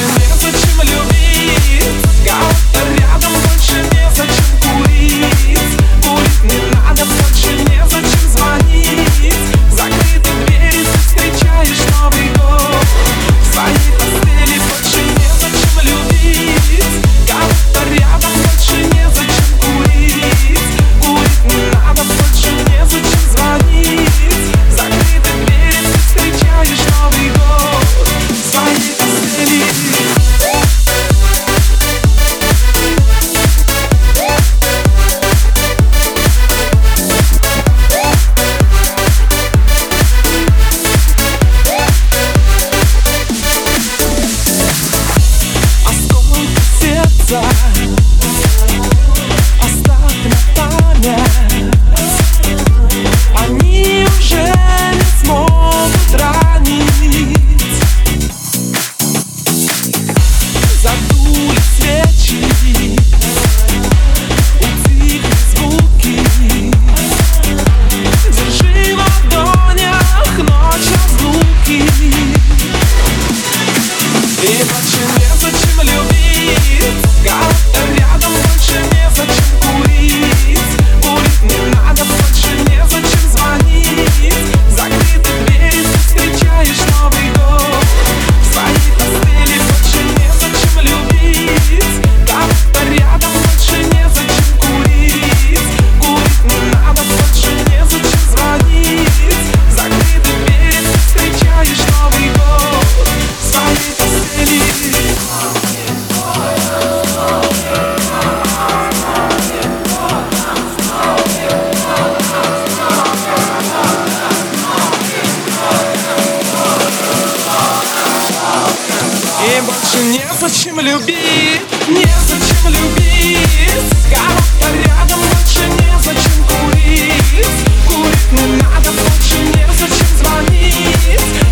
незачем любить кого-то рядом, больше незачем курить. Курить не надо, больше незачем звонить. Закрыты двери, ты встречаешь Новый год в своей постели. Больше незачем любить кого-то рядом, больше незачем курить. Курить не надо, больше незачем звонить. Закрыты двери, ты встречаешь Новый год в своей постели. Осколки сердца оставь на память. Они уже не смогут ранить. Задули свечи, утихли звуки. Держи в ладонях ночь разлуки. И больше незачем любить кого-то рядом, больше незачем курить. Курить не надо, больше незачем звонить. Закрыты двери, ты встречаешь Новый год в своей постели. Больше незачем любить кого-то рядом, больше незачем курить. Курить не надо, больше незачем звонить. Закрыты двери, ты встречаешь Новый год в своей постели. И больше незачем любить, незачем любить кого-то рядом, больше незачем курить. Курить не надо, больше незачем звонить.